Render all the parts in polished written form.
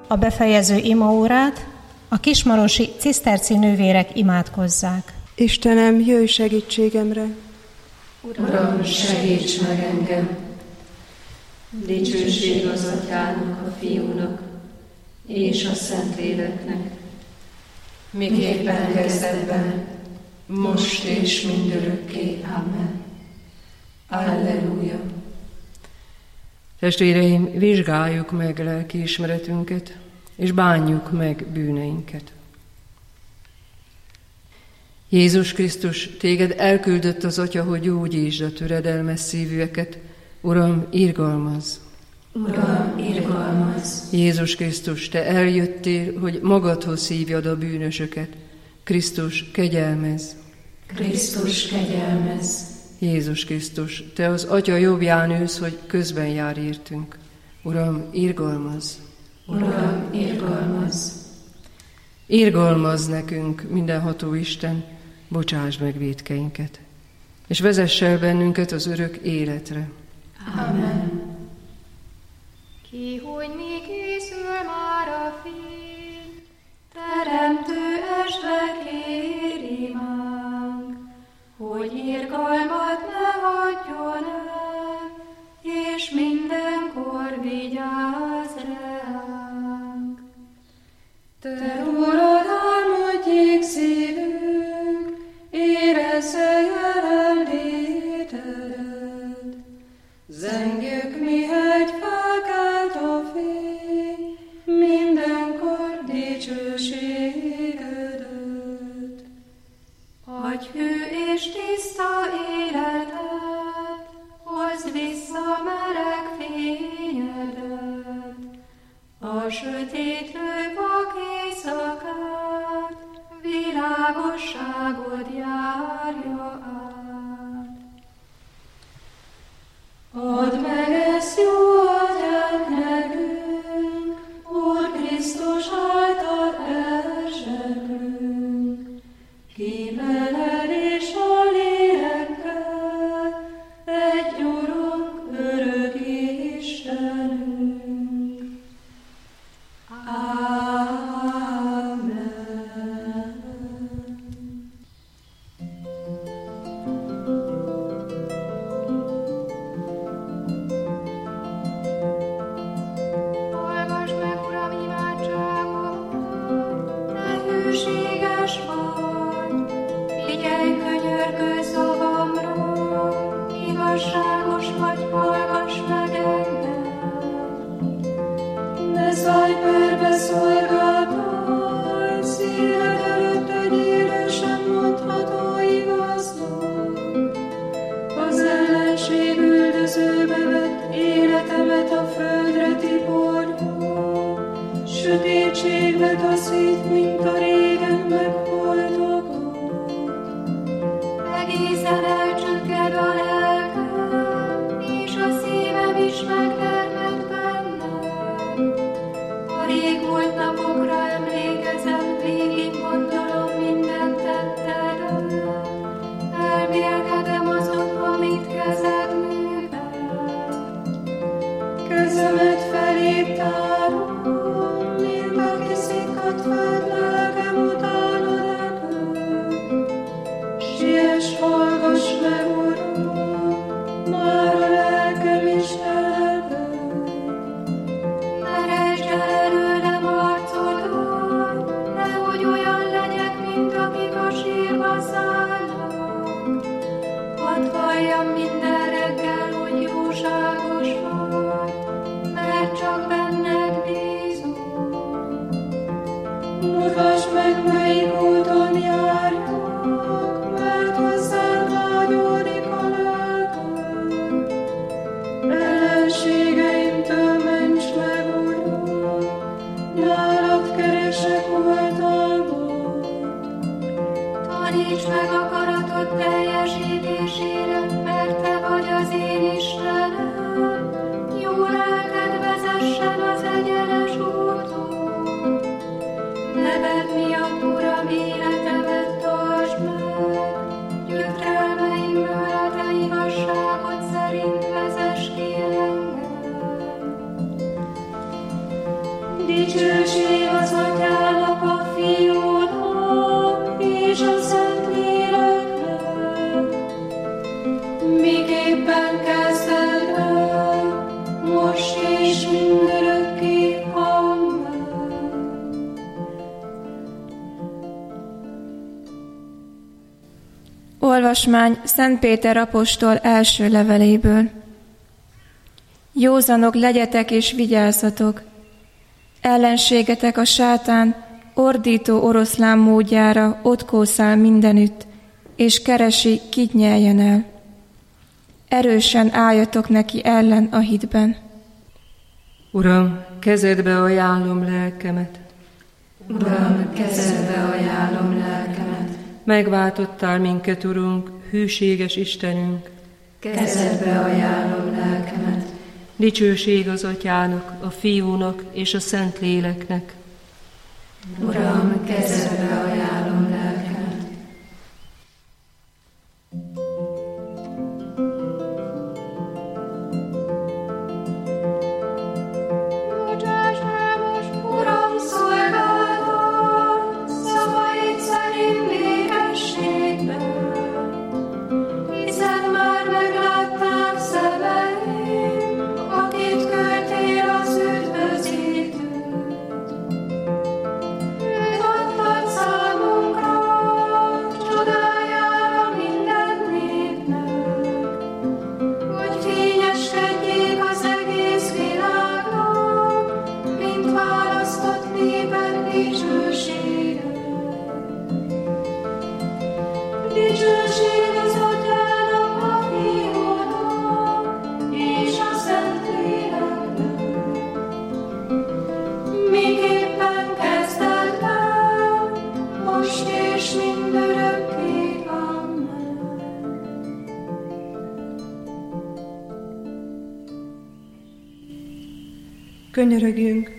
a befejező imaórát a kismarosi ciszterci nővérek imádkozzák. Istenem, jöjj segítségemre! Uram, segíts meg engem! Dicsőség az Atyának, a Fiúnak és a Szentléleknek, miképpen kezdetben, most és mindörökké. Amen. Alleluja! Testvéreim, vizsgáljuk meg lelkiismeretünket, és bánjuk meg bűneinket. Jézus Krisztus, téged elküldött az Atya, hogy gyógyítsd a töredelmes szívűeket. Uram, irgalmazz! Uram, irgalmazz! Jézus Krisztus, te eljöttél, hogy magadhoz hívjad a bűnösöket. Krisztus, kegyelmezz! Krisztus, kegyelmezz! Jézus Krisztus, te az Atya jobbján ülsz, hogy közben jár értünk. Uram, irgalmazz! Uram, irgalmazz! Irgalmazz nekünk, mindenható Isten, bocsáss meg vétkeinket, és vezess el bennünket az örök életre. Amen. Ki, hogy mi készül már a fény, teremtő esve kér imánk, hogy irgalmat ne hagyjon el, és mindenkor vigyázz ránk. Te rólad álmodjék szívünk, érezze jelenlétedet. Zengjük, mihegy felkelt a fény, mindenkor dicsőségedet. Adj hű és tiszta életet, hozd vissza meleg fényedet. A sötétlő vak éjszakát, világosságod járja át. Add meg ezt jó Atyánk nekünk, Úr Krisztus által elzseklünk. Kímeled és a lélekkel, egy Urunk, örök Istenünk. Amen. Hallgass meg, Uram, imádságomat, te hűséges vagy, figyelj könyörgő szavamra, igazságos vagy, hallgass meg engem. Ne szállj perbe szolgáltaj, szíved előtt egy élő sem mondható igaznak. Az ellenség üldözőbe vett életemet a földre tiporja, sötétségbe taszít, mint a régen megholtokat. Egészen elcsökked a lelkem, és a szívem is megtermett bennem. A régmúlt napokra emlékezem, végig gondolom minden tettedet. Elmélkedem azon, amit kezed művel. Kezemet feléd tárom, mint aki szikkadt fel, lelkem utána repül. Siess, hallgass Dicsőség az Atyának, a Fiúnak és a Szentléleknek, miképpen kezdetben, most és mindörökké. Amen. Olvasmány Szent Péter apostol első leveléből. Józanok legyetek és vigyázzatok! Ellenségetek a sátán ordító oroszlán módjára ott kószál mindenütt, és keresi, kit nyeljen el. Erősen álljatok neki ellen a hitben. Uram, kezedbe ajánlom lelkemet. Uram, kezedbe ajánlom lelkemet. Megváltottál minket, Urunk, hűséges Istenünk. Kezedbe ajánlom lelkemet. Dicsőség az Atyának, a Fiúnak és a Szentléleknek. Uram, kezedbe ajánlom lelkemet. Bocsáss meg most, Uram, szolgálatot, szavaid szerint békességben, hiszen már meglátták szemeim, akit küldtél az üdvözítőt. Őt adtad számunkra, csodájára minden népnek, hogy fényeskedjék az egész világnak, mint választott néped dicsősége. Dicsőség az Atyának, a Fiúnak és a Szentléleknek, miképpen kezdetben, most és mindörökké. Amen. Könyörögjünk!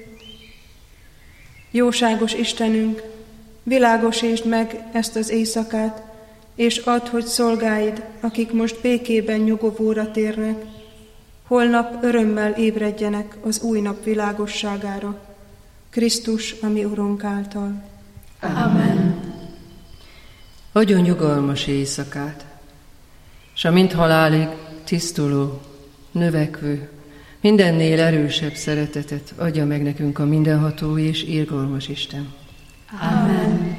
Jóságos Istenünk, világosítsd meg ezt az éjszakát, és add, hogy szolgáid, akik most békében nyugovóra térnek, holnap örömmel ébredjenek az új nap világosságára, Krisztus, a mi Urunk által. Amen. Adjon nyugalmas éjszakát, s a mind halálig tisztuló, növekvő, mindennél erősebb szeretetet adja meg nekünk a mindenható és irgalmas Isten. Amen.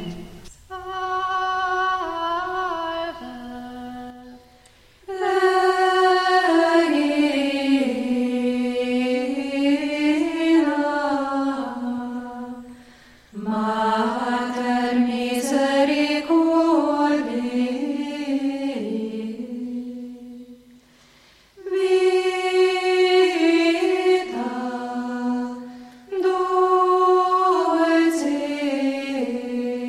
Vita, dulce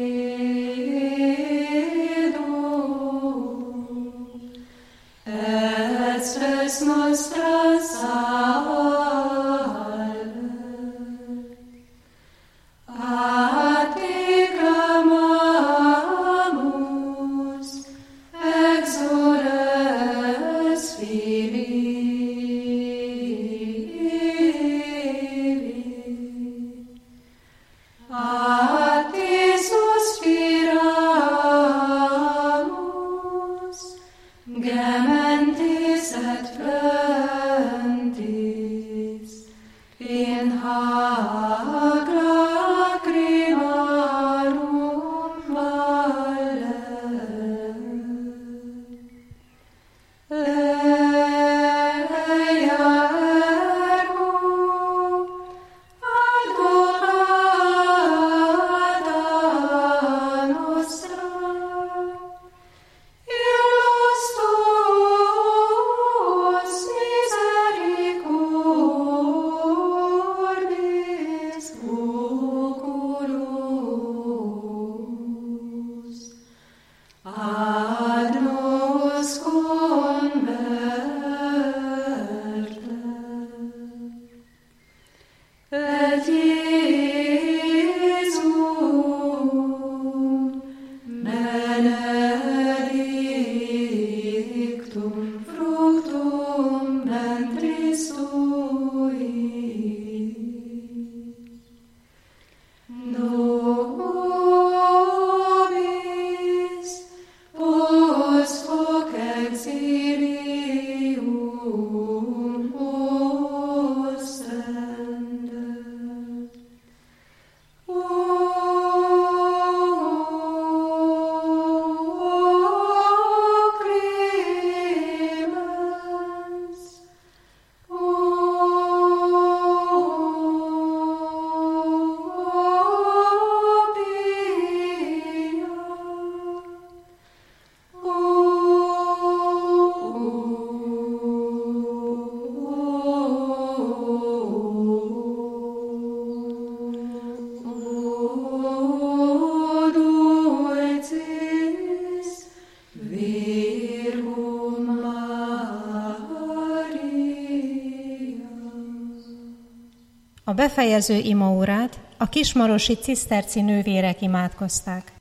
befejező imaórát a kismarosi ciszterci nővérek imádkozták.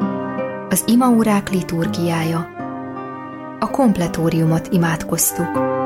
Az imaórák liturgiája. A kompletóriumot imádkoztuk.